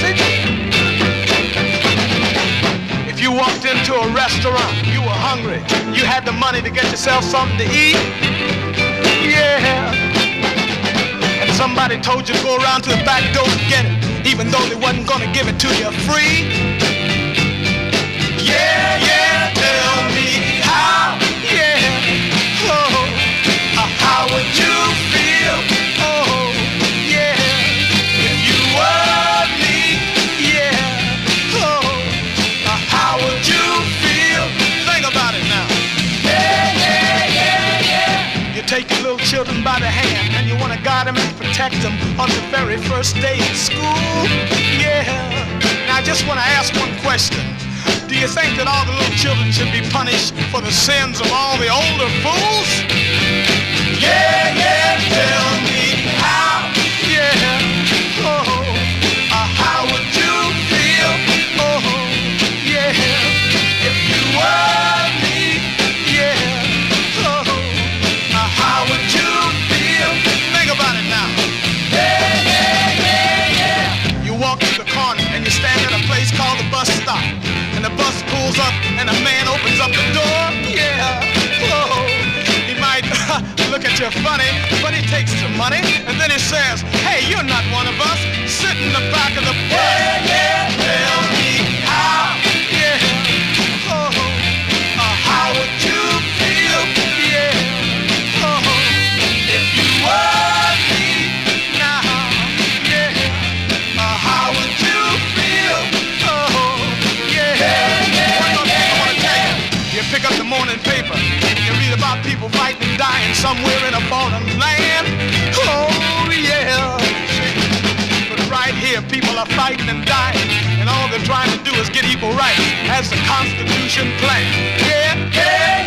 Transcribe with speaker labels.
Speaker 1: message? If you walked into a restaurant, you were hungry, you had the money to get yourself something to eat, yeah, and somebody told you to go around to the back door and get it, even though they wasn't gonna give it to you free. Yeah, yeah, tell me how, yeah, oh, how would you feel, oh, yeah, if you were me, yeah, oh, how would you feel? Think about it now. Yeah, yeah, yeah, yeah. You take your little children by the hand and you want to guide them and protect them on the very first day in school, yeah. Now I just want to ask one question. Do you think that all the little children should be punished for the sins of all the older fools? Yeah, yeah, tell me how, yeah, oh, how would you feel, oh, yeah, if you were me, yeah, oh, how would you feel? Think about it now. Yeah, yeah, yeah, yeah. You walk to the corner and you stand at a place called the bus stop. And the bus pulls up and a man opens up the door, yeah, oh, he might look at you funny, but he takes some money, and then he says, hey, you're not one of us, sit in the back of the bus. Yeah, yeah, tell me how, yeah, oh, how would you feel, yeah, oh, if you were me now, yeah, how would you feel, oh, you pick up the morning paper, you read about people fighting and dying somewhere in a foreign land. Oh, yeah. But right here, people are fighting and dying, and all they're trying to do is get equal rights as the Constitution planned. Yeah, yeah.